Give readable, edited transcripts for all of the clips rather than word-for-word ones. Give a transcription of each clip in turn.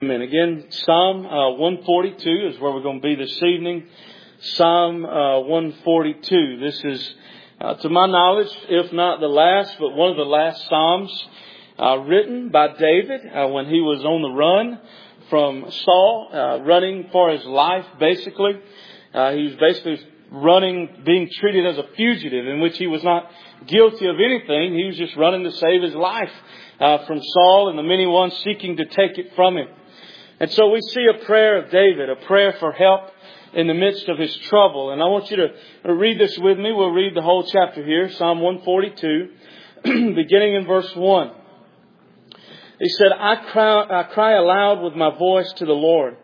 Amen. Again, Psalm 142 is where we're going to be this evening. Psalm 142. This is, to my knowledge, if not the last, but one of the last Psalms written by David when he was on the run from Saul, running for his life, basically. He was basically running, being treated as a fugitive, in which he was not guilty of anything. He was just running to save his life from Saul and the many ones seeking to take it from him. And so we see a prayer of David, a prayer for help in the midst of his trouble. And I want you to read this with me. We'll read the whole chapter here, Psalm 142, beginning in verse 1. He said, I cry aloud with my voice to the Lord.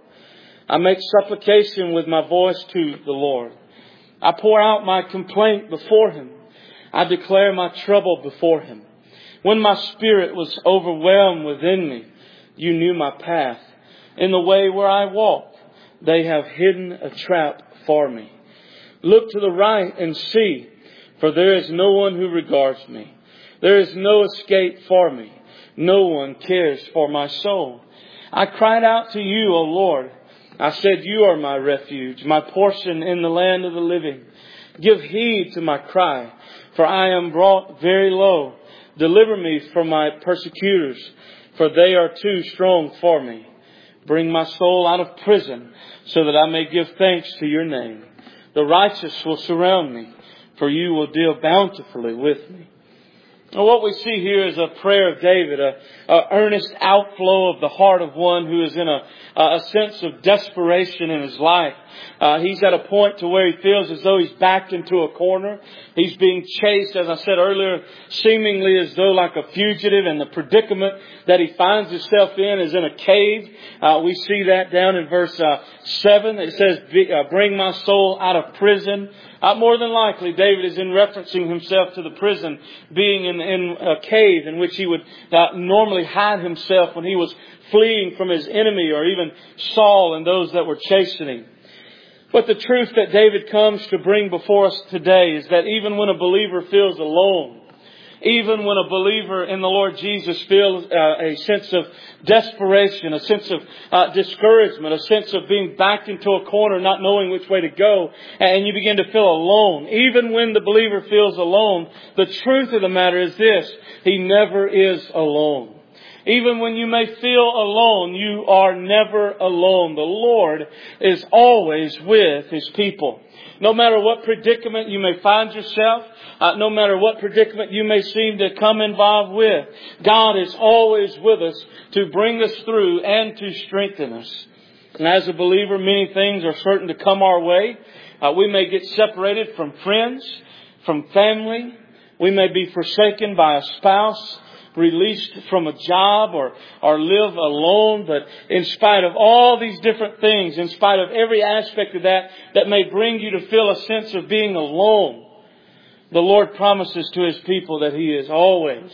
I make supplication with my voice to the Lord. I pour out my complaint before Him. I declare my trouble before Him. When my spirit was overwhelmed within me, You knew my path. In the way where I walk, they have hidden a trap for me. Look to the right and see, for there is no one who regards me. There is no escape for me. No one cares for my soul. I cried out to You, O Lord. I said, You are my refuge, my portion in the land of the living. Give heed to my cry, for I am brought very low. Deliver me from my persecutors, for they are too strong for me. Bring my soul out of prison, so that I may give thanks to Your name. The righteous will surround me, for You will deal bountifully with me. Now, what we see here is a prayer of David, a earnest outflow of the heart of one who is in a sense of desperation in his life. He's at a point to where he feels as though he's backed into a corner. He's being chased, as I said earlier, seemingly as though like a fugitive, and the predicament that he finds himself in is in a cave. We see that down in verse 7. It says, bring my soul out of prison. More than likely, David is in referencing himself to the prison, being in a cave in which he would normally hide himself when he was fleeing from his enemy, or even Saul and those that were chasing him. But the truth that David comes to bring before us today is that even when a believer feels alone, even when a believer in the Lord Jesus feels a sense of desperation, a sense of discouragement, a sense of being backed into a corner, not knowing which way to go, and you begin to feel alone. Even when the believer feels alone, the truth of the matter is this: he never is alone. Even when you may feel alone, you are never alone. The Lord is always with His people. No matter what predicament you may find yourself, no matter what predicament you may seem to come involved with, God is always with us to bring us through and to strengthen us. And as a believer, many things are certain to come our way. We may get separated from friends, from family. We may be forsaken by a spouse, released from a job, or live alone. But in spite of all these different things, in spite of every aspect of that may bring you to feel a sense of being alone, the Lord promises to His people that He is always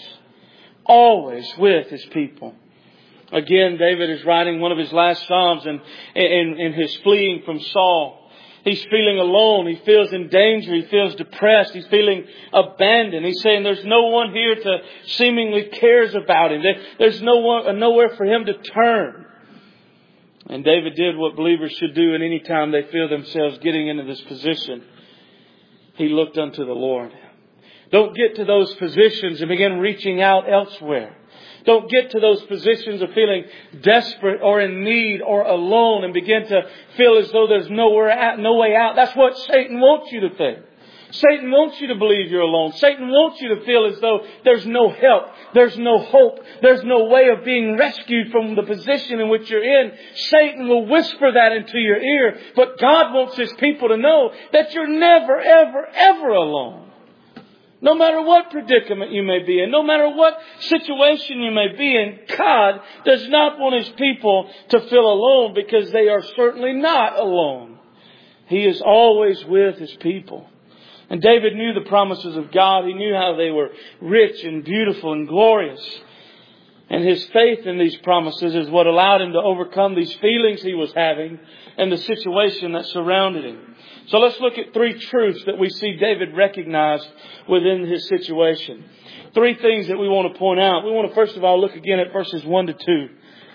with His people. Again, David is writing one of his last Psalms, and in his fleeing from Saul, he's feeling alone. He feels in danger. He feels depressed. He's feeling abandoned. He's saying there's no one here to seemingly cares about him. There's nowhere for him to turn. And David did what believers should do at any time they feel themselves getting into this position. He looked unto the Lord. Don't get to those positions and begin reaching out elsewhere. Don't get to those positions of feeling desperate or in need or alone and begin to feel as though there's no way out. That's what Satan wants you to think. Satan wants you to believe you're alone. Satan wants you to feel as though there's no help, there's no hope, there's no way of being rescued from the position in which you're in. Satan will whisper that into your ear. But God wants His people to know that you're never, ever, ever alone. No matter what predicament you may be in, no matter what situation you may be in, God does not want His people to feel alone, because they are certainly not alone. He is always with His people. And David knew the promises of God. He knew how they were rich and beautiful and glorious. And his faith in these promises is what allowed him to overcome these feelings he was having and the situation that surrounded him. So let's look at three truths that we see David recognized within his situation. Three things that we want to point out. We want to first of all look again at verses 1 to 2.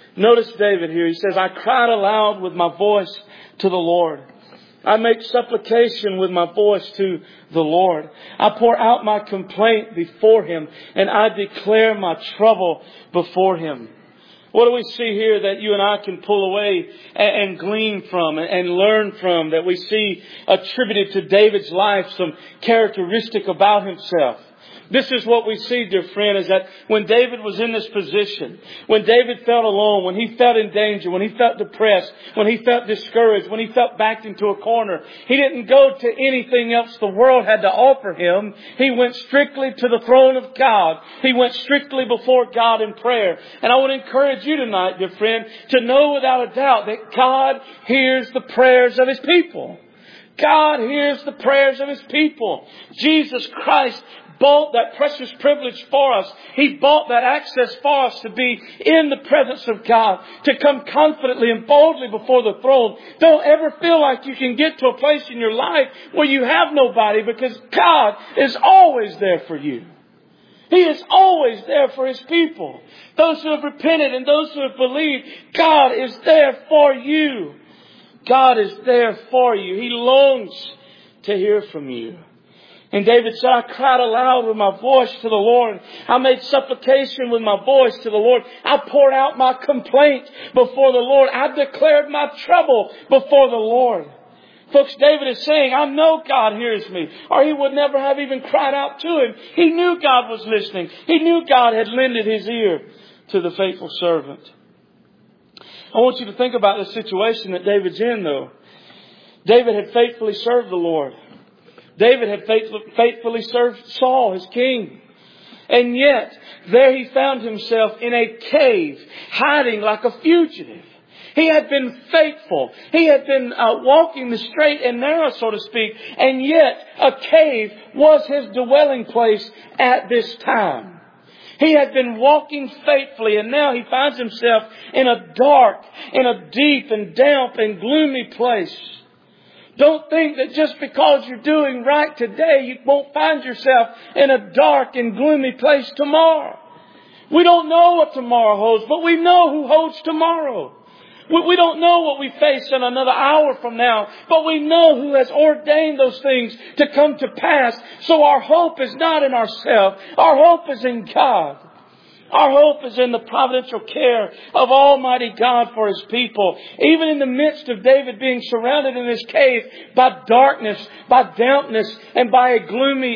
Notice David here. He says, I cried aloud with my voice to the Lord. I make supplication with my voice to the Lord. I pour out my complaint before Him, and I declare my trouble before Him. What do we see here that you and I can pull away and glean from and learn from, that we see attributed to David's life, some characteristic about himself? This is what we see, dear friend, is that when David was in this position, when David felt alone, when he felt in danger, when he felt depressed, when he felt discouraged, when he felt backed into a corner, he didn't go to anything else the world had to offer him. He went strictly to the throne of God. He went strictly before God in prayer. And I would encourage you tonight, dear friend, to know without a doubt that God hears the prayers of His people. God hears the prayers of His people. Jesus Christ bought that precious privilege for us. He bought that access for us to be in the presence of God, to come confidently and boldly before the throne. Don't ever feel like you can get to a place in your life where you have nobody, because God is always there for you. He is always there for His people. Those who have repented and those who have believed, God is there for you. God is there for you. He longs to hear from you. And David said, I cried aloud with my voice to the Lord. I made supplication with my voice to the Lord. I poured out my complaint before the Lord. I declared my trouble before the Lord. Folks, David is saying, I know God hears me, or he would never have even cried out to Him. He knew God was listening. He knew God had lended His ear to the faithful servant. I want you to think about the situation that David's in, though. David had faithfully served the Lord. David had faithfully served Saul, his king. And yet, there he found himself in a cave, hiding like a fugitive. He had been faithful. He had been walking the straight and narrow, so to speak. And yet, a cave was his dwelling place at this time. He had been walking faithfully, and now he finds himself in a dark, in a deep and damp and gloomy place. Don't think that just because you're doing right today, you won't find yourself in a dark and gloomy place tomorrow. We don't know what tomorrow holds, but we know who holds tomorrow. We don't know what we face in another hour from now, but we know who has ordained those things to come to pass. So our hope is not in ourselves. Our hope is in God. Our hope is in the providential care of Almighty God for His people. Even in the midst of David being surrounded in this cave by darkness, by dampness, and by a gloomy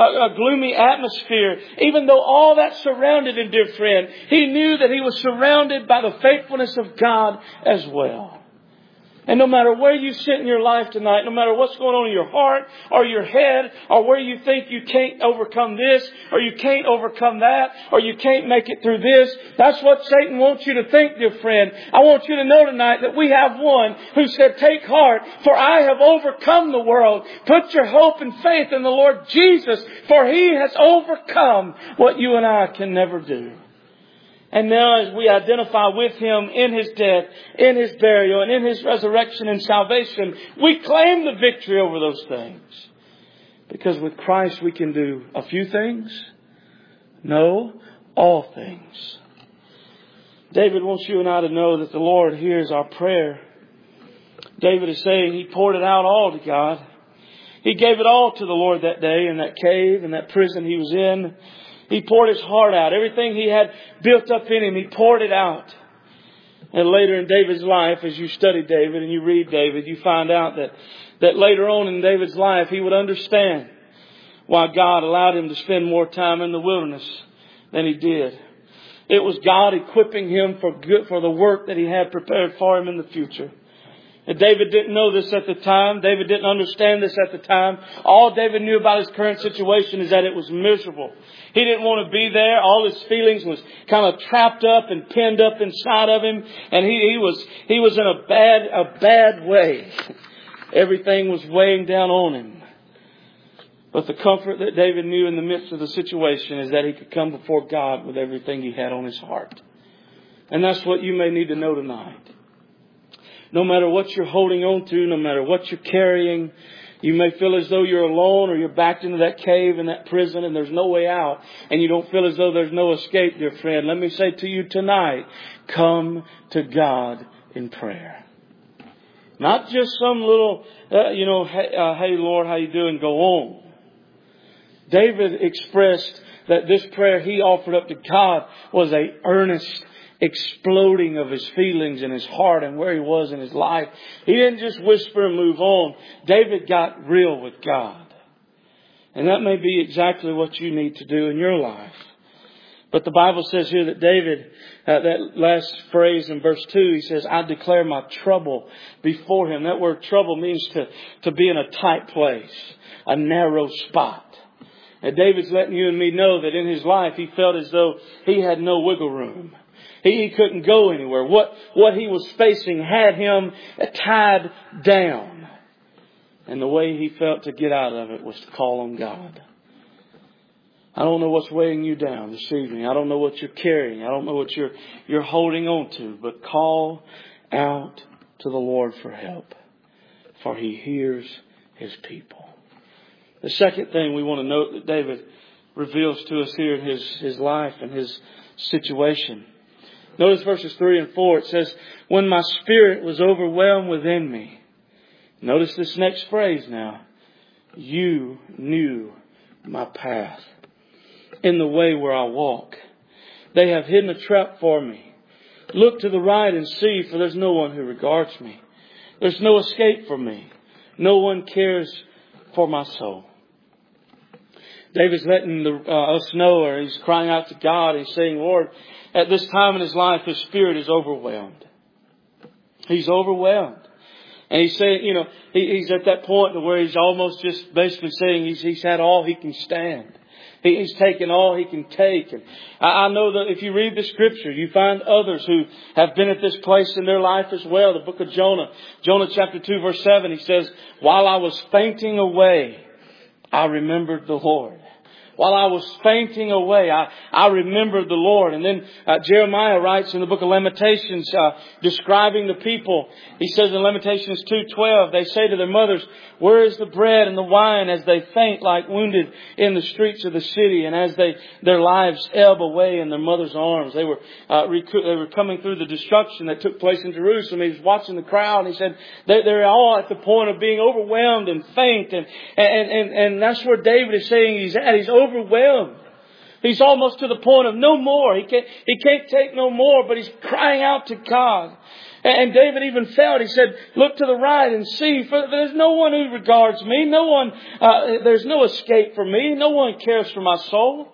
atmosphere, even though all that surrounded him, dear friend, he knew that he was surrounded by the faithfulness of God as well. And no matter where you sit in your life tonight, no matter what's going on in your heart or your head, or where you think you can't overcome this, or you can't overcome that, or you can't make it through this, that's what Satan wants you to think, dear friend. I want you to know tonight that we have one who said, take heart, for I have overcome the world. Put your hope and faith in the Lord Jesus, for He has overcome what you and I can never do. And now as we identify with Him in His death, in His burial, and in His resurrection and salvation, we claim the victory over those things. Because with Christ we can do a few things. No, all things. David wants you and I to know that the Lord hears our prayer. David is saying he poured it out all to God. He gave it all to the Lord that day in that cave, in that prison he was in. He poured his heart out. Everything he had built up in him, he poured it out. And later in David's life, as you study David and you read David, you find out that later on in David's life, he would understand why God allowed him to spend more time in the wilderness than he did. It was God equipping him for the work that He had prepared for him in the future. And David didn't know this at the time. David didn't understand this at the time. All David knew about his current situation is that it was miserable. He didn't want to be there. All his feelings was kind of trapped up and pinned up inside of him. And he was in a bad way. Everything was weighing down on him. But the comfort that David knew in the midst of the situation is that he could come before God with everything he had on his heart. And that's what you may need to know tonight. No matter what you're holding on to, no matter what you're carrying, You may feel as though you're alone, or you're backed into that cave and that prison and there's no way out, and you don't feel as though there's no escape, dear friend. Let me say to you tonight, come to God in prayer. Not just some little, hey Lord, how you doing? Go on. David expressed that this prayer he offered up to God was a earnest exploding of his feelings in his heart and where he was in his life. He didn't just whisper and move on. David got real with God. And that may be exactly what you need to do in your life. But the Bible says here that David, that last phrase in verse 2, he says, I declare my trouble before him. That word trouble means to be in a tight place, a narrow spot. And David's letting you and me know that in his life he felt as though he had no wiggle room. He couldn't go anywhere. What he was facing had him tied down. And the way he felt to get out of it was to call on God. I don't know what's weighing you down this evening. I don't know what you're carrying. I don't know what you're holding on to. But call out to the Lord for help. For He hears His people. The second thing we want to note that David reveals to us here in his life and his situation. Notice verses 3 and 4. It says, when my spirit was overwhelmed within me. Notice this next phrase now. You knew my path in the way where I walk. They have hidden a trap for me. Look to the right and see, for there's no one who regards me. There's no escape for me. No one cares for my soul. David's letting us know, or he's crying out to God. He's saying, Lord, at this time in his life, his spirit is overwhelmed. He's overwhelmed. And he's saying, he's at that point where he's almost just basically saying he's had all he can stand. He's taken all he can take. And I know that if you read the Scripture, you find others who have been at this place in their life as well. The book of Jonah chapter 2, verse 7, he says, while I was fainting away, I remembered the Lord. While I was fainting away, I remembered the Lord. And then Jeremiah writes in the book of Lamentations, describing the people. He says in Lamentations 2:12, they say to their mothers, where is the bread and the wine, as they faint like wounded in the streets of the city, and as their lives ebb away in their mother's arms. They were coming through the destruction that took place in Jerusalem. He was watching the crowd, and he said they're all at the point of being overwhelmed and faint. And that's where David is saying he's at. He's overwhelmed. He's almost to the point of no more. He can't take no more, but he's crying out to God. And David even felt, he said, look to the right and see, for there's no one who regards me. There's no escape for me. No one cares for my soul.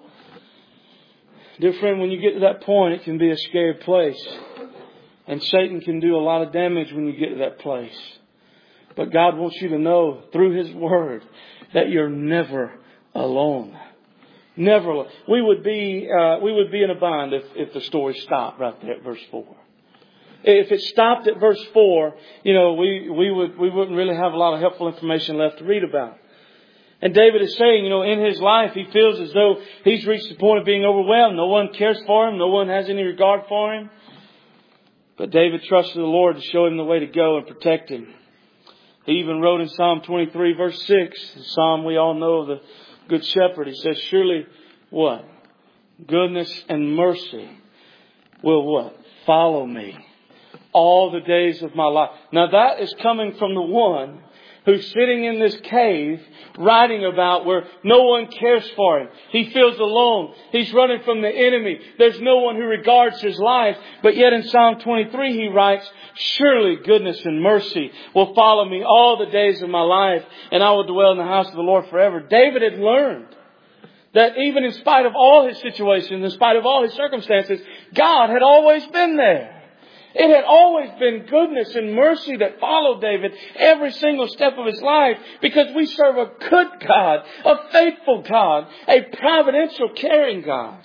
Dear friend, when you get to that point, it can be a scary place. And Satan can do a lot of damage when you get to that place. But God wants you to know through His Word that you're never alone. Never alone. We would be in a bind if the story stopped right there at verse 4. If it stopped at verse 4, we wouldn't really have a lot of helpful information left to read about. And David is saying, in his life, he feels as though he's reached the point of being overwhelmed. No one cares for him. No one has any regard for him. But David trusted the Lord to show him the way to go and protect him. He even wrote in Psalm 23, verse 6, the Psalm we all know of the Good Shepherd. He says, surely what? Goodness and mercy will what? Follow me all the days of my life. Now that is coming from the one who's sitting in this cave writing about where no one cares for him. He feels alone. He's running from the enemy. There's no one who regards his life. But yet in Psalm 23 he writes, surely goodness and mercy will follow me all the days of my life, and I will dwell in the house of the Lord forever. David had learned that even in spite of all his situations, in spite of all his circumstances, God had always been there. It had always been goodness and mercy that followed David every single step of his life, because we serve a good God, a faithful God, a providential, caring God.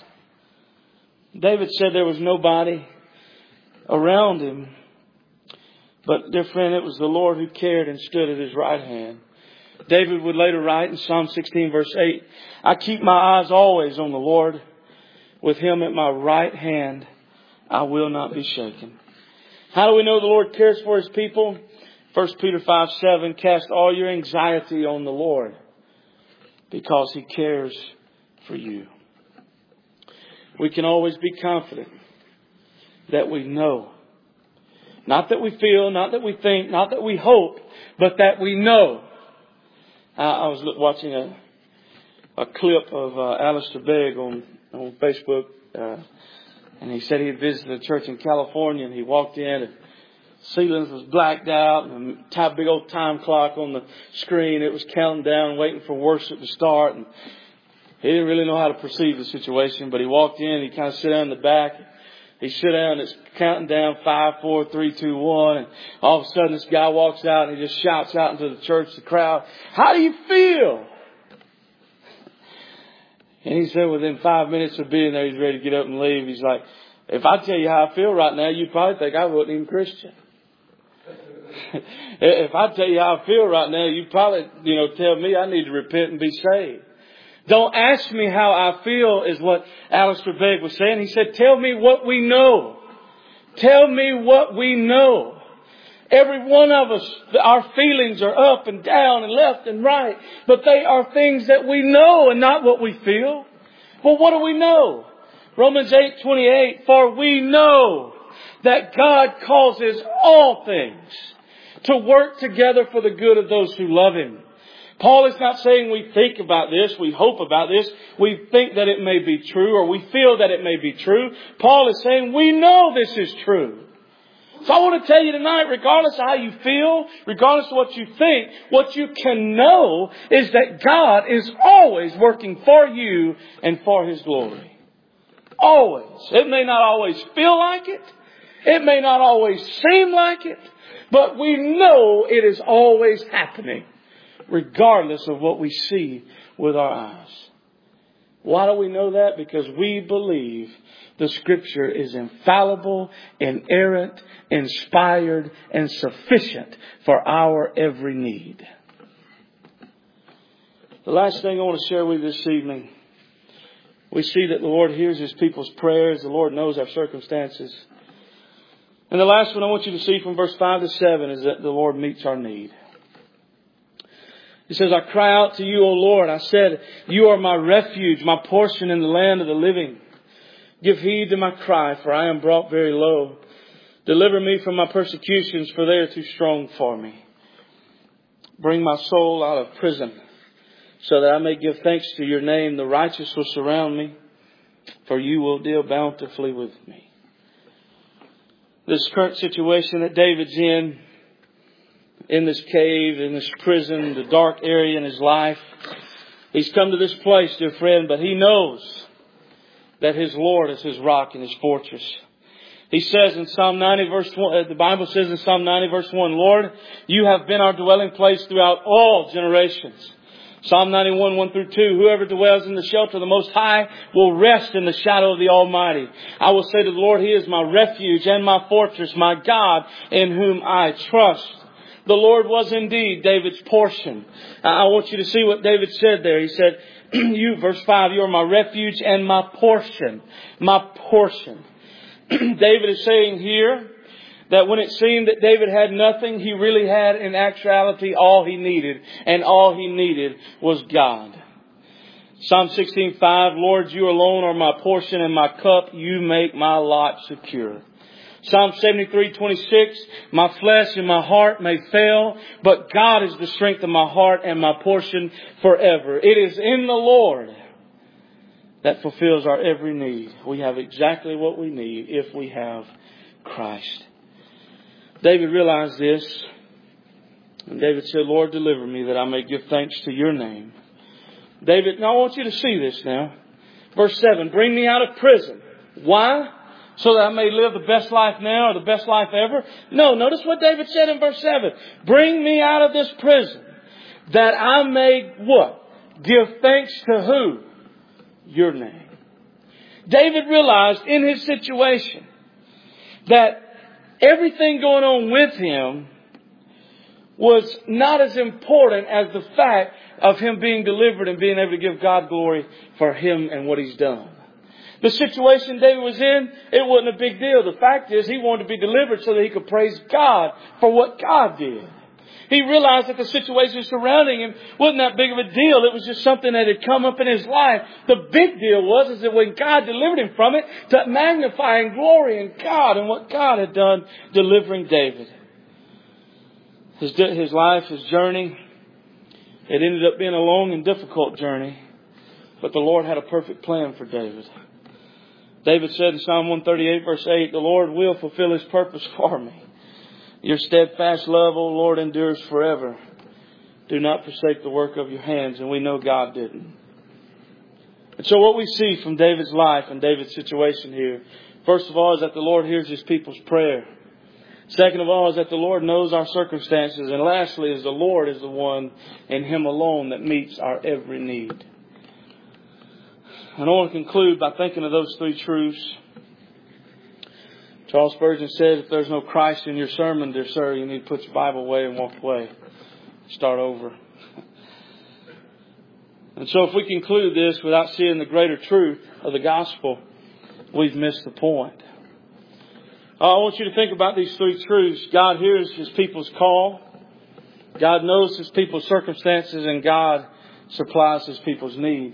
David said there was nobody around him. But, dear friend, it was the Lord who cared and stood at his right hand. David would later write in Psalm 16, verse 8, I keep my eyes always on the Lord. With Him at my right hand, I will not be shaken. How do we know the Lord cares for His people? 1 Peter 5:7, cast all your anxiety on the Lord because He cares for you. We can always be confident that we know. Not that we feel, not that we think, not that we hope, but that we know. I was watching a clip of Alistair Begg on Facebook, and he said he had visited a church in California, and he walked in, and ceilings was blacked out, and a big old time clock on the screen. It was counting down, waiting for worship to start, and he didn't really know how to perceive the situation, but he walked in, he kind of sat down in the back. He sat down, it's counting down 5, 4, 3, 2, 1. And all of a sudden this guy walks out and he just shouts out into the church, the crowd, "How do you feel?" And he said within 5 minutes of being there, he's ready to get up and leave. He's like, "If I tell you how I feel right now, you'd probably think I wasn't even Christian." If I tell you how I feel right now, you'd probably, tell me I need to repent and be saved. Don't ask me how I feel is what Alistair Begg was saying. He said, tell me what we know. Tell me what we know. Every one of us, our feelings are up and down and left and right. But they are things that we know and not what we feel. Well, what do we know? Romans 8:28, for we know that God causes all things to work together for the good of those who love Him. Paul is not saying we think about this, we hope about this, we think that it may be true, or we feel that it may be true. Paul is saying we know this is true. So I want to tell you tonight, regardless of how you feel, regardless of what you think, what you can know is that God is always working for you and for His glory. Always. It may not always feel like it. It may not always seem like it. But we know it is always happening, regardless of what we see with our eyes. Why do we know that? Because we believe the Scripture is infallible, inerrant, inspired, and sufficient for our every need. The last thing I want to share with you this evening, we see that the Lord hears His people's prayers. The Lord knows our circumstances. And the last one I want you to see from verse 5 to 7 is that the Lord meets our need. He says, I cry out to you, O Lord. I said, you are my refuge, my portion in the land of the living. Give heed to my cry, for I am brought very low. Deliver me from my persecutions, for they are too strong for me. Bring my soul out of prison, so that I may give thanks to your name. The righteous will surround me, for you will deal bountifully with me. This current situation that David's in this cave, in this prison, the dark area in his life, he's come to this place, dear friend, but he knows that his Lord is his rock and his fortress. He says in Psalm 90 verse 1, the Bible says in Psalm 90 verse 1, Lord, you have been our dwelling place throughout all generations. Psalm 91, 1 through 2, whoever dwells in the shelter of the Most High will rest in the shadow of the Almighty. I will say to the Lord, He is my refuge and my fortress, my God in whom I trust. The Lord was indeed David's portion. I want you to see what David said there. He said, verse 5, you are my refuge and my portion. My portion. David is saying here that when it seemed that David had nothing, he really had in actuality all he needed. And all he needed was God. Psalm 16:5, Lord, you alone are my portion and my cup. You make my lot secure. Psalm 73:26, my flesh and my heart may fail, but God is the strength of my heart and my portion forever. It is in the Lord that fulfills our every need. We have exactly what we need if we have Christ. David realized this. And David said, Lord, deliver me that I may give thanks to your name. David, now I want you to see this now. Verse 7, bring me out of prison. Why? So that I may live the best life now or the best life ever? No, notice what David said in verse 7. Bring me out of this prison that I may what? Give thanks to who? Your name. David realized in his situation that everything going on with him was not as important as the fact of him being delivered and being able to give God glory for him and what he's done. The situation David was in, it wasn't a big deal. The fact is he wanted to be delivered so that he could praise God for what God did. He realized that the situation surrounding him wasn't that big of a deal. It was just something that had come up in his life. The big deal was that when God delivered him from it, to magnify and glory in God and what God had done delivering David. His life, his journey, it ended up being a long and difficult journey. But the Lord had a perfect plan for David. David said in Psalm 138 verse 8, the Lord will fulfill His purpose for me. Your steadfast love, O Lord, endures forever. Do not forsake the work of your hands. And we know God didn't. And so what we see from David's life and David's situation here, first of all, is that the Lord hears His people's prayer. Second of all, is that the Lord knows our circumstances. And lastly, is the Lord is the one and Him alone that meets our every need. And I want to conclude by thinking of those three truths. Charles Spurgeon said, if there's no Christ in your sermon, dear sir, you need to put your Bible away and walk away. Start over. And so if we conclude this without seeing the greater truth of the gospel, we've missed the point. I want you to think about these three truths. God hears His people's call. God knows His people's circumstances, and God supplies His people's need.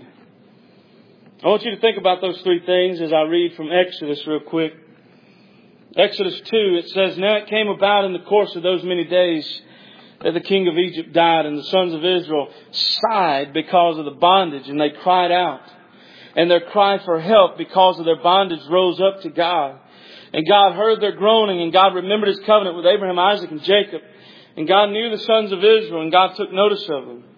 I want you to think about those three things as I read from Exodus real quick. Exodus 2, it says, now it came about in the course of those many days that the king of Egypt died, and the sons of Israel sighed because of the bondage, and they cried out. And their cry for help because of their bondage rose up to God. And God heard their groaning, and God remembered His covenant with Abraham, Isaac, and Jacob. And God knew the sons of Israel, and God took notice of them.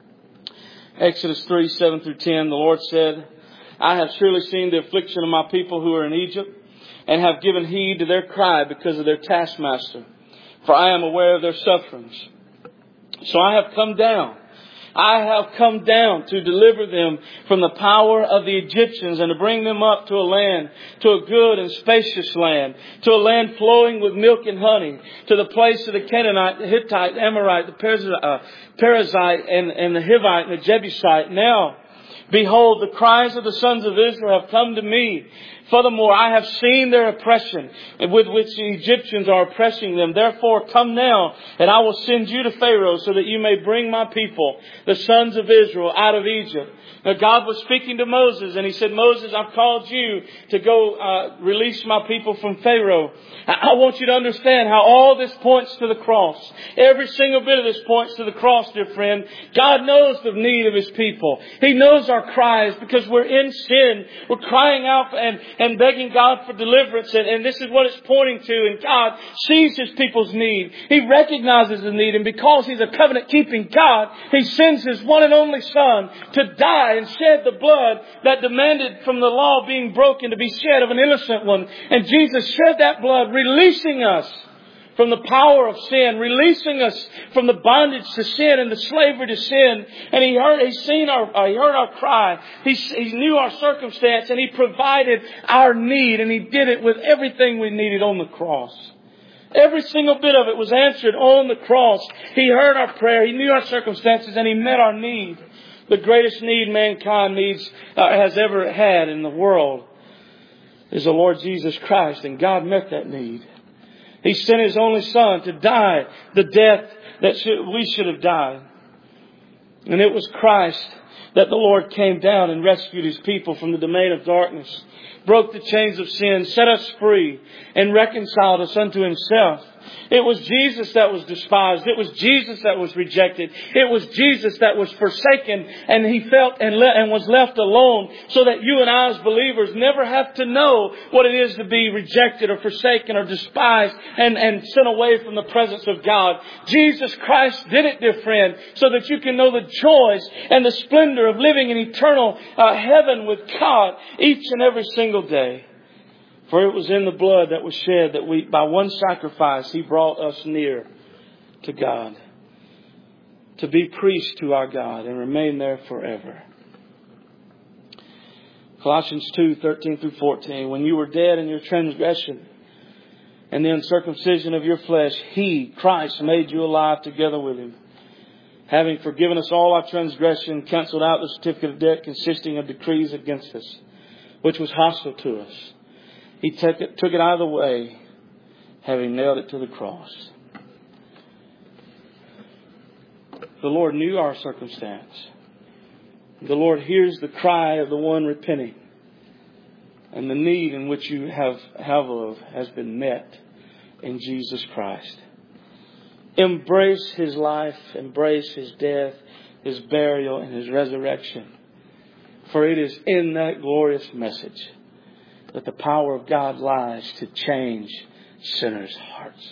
Exodus 3, 7 through 10, the Lord said, I have surely seen the affliction of my people who are in Egypt, and have given heed to their cry because of their taskmaster. For I am aware of their sufferings. So I have come down. I have come down to deliver them from the power of the Egyptians and to bring them up to a land, to a good and spacious land, to a land flowing with milk and honey, to the place of the Canaanite, the Hittite, the Amorite, the Perizzite, and the Hivite, and the Jebusite. Now, behold, the cries of the sons of Israel have come to me. Furthermore, I have seen their oppression with which the Egyptians are oppressing them. Therefore, come now, and I will send you to Pharaoh so that you may bring my people, the sons of Israel, out of Egypt. Now, God was speaking to Moses, and He said, Moses, I've called you to go release my people from Pharaoh. I want you to understand how all this points to the cross. Every single bit of this points to the cross, dear friend. God knows the need of His people. He knows our cries because we're in sin. We're crying out and begging God for deliverance. And this is what it's pointing to. And God sees His people's need. He recognizes the need. And because He's a covenant-keeping God, He sends His one and only Son to die and shed the blood that demanded from the law being broken to be shed of an innocent one. And Jesus shed that blood, releasing us from the power of sin, releasing us from the bondage to sin and the slavery to sin. And He heard our cry. He knew our circumstance, and He provided our need, and He did it with everything we needed on the cross. Every single bit of it was answered on the cross. He heard our prayer. He knew our circumstances, and He met our need. The greatest need mankind has ever had in the world is the Lord Jesus Christ, and God met that need. He sent His only Son to die the death that we should have died. And it was Christ that the Lord came down and rescued His people from the domain of darkness, broke the chains of sin, set us free, and reconciled us unto Himself. It was Jesus that was despised. It was Jesus that was rejected. It was Jesus that was forsaken, and He felt and was left alone, so that you and I as believers never have to know what it is to be rejected or forsaken or despised and sent away from the presence of God. Jesus Christ did it, dear friend, so that you can know the joys and the splendor of living in eternal heaven with God each and every single day. For it was in the blood that was shed that by one sacrifice, He brought us near to God, to be priests to our God and remain there forever. Colossians 2, 13 through 14. When you were dead in your transgression and the uncircumcision of your flesh, He, Christ, made you alive together with Him, having forgiven us all our transgression, canceled out the certificate of debt consisting of decrees against us, which was hostile to us. He took it out of the way, having nailed it to the cross. The Lord knew our circumstance. The Lord hears the cry of the one repenting. And the need in which you have of has been met in Jesus Christ. Embrace His life, embrace His death, His burial, and His resurrection. For it is in that glorious message that the power of God lies to change sinners' hearts.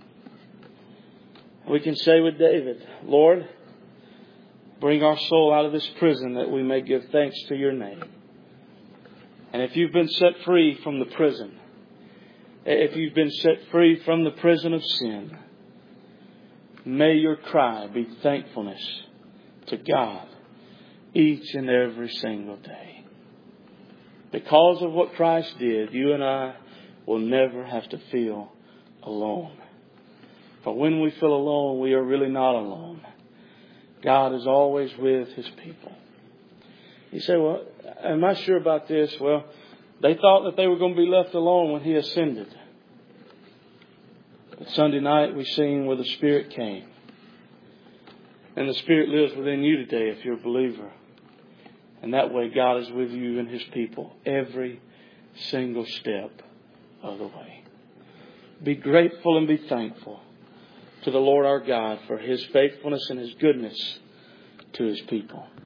We can say with David, Lord, bring our soul out of this prison that we may give thanks to your name. And if you've been set free from the prison, if you've been set free from the prison of sin, may your cry be thankfulness to God each and every single day. Because of what Christ did, you and I will never have to feel alone. For when we feel alone, we are really not alone. God is always with His people. You say, well, am I sure about this? Well, they thought that they were going to be left alone when He ascended. But Sunday night we sing where the Spirit came. And the Spirit lives within you today if you're a believer. And that way God is with you and His people every single step of the way. Be grateful and be thankful to the Lord our God for His faithfulness and His goodness to His people.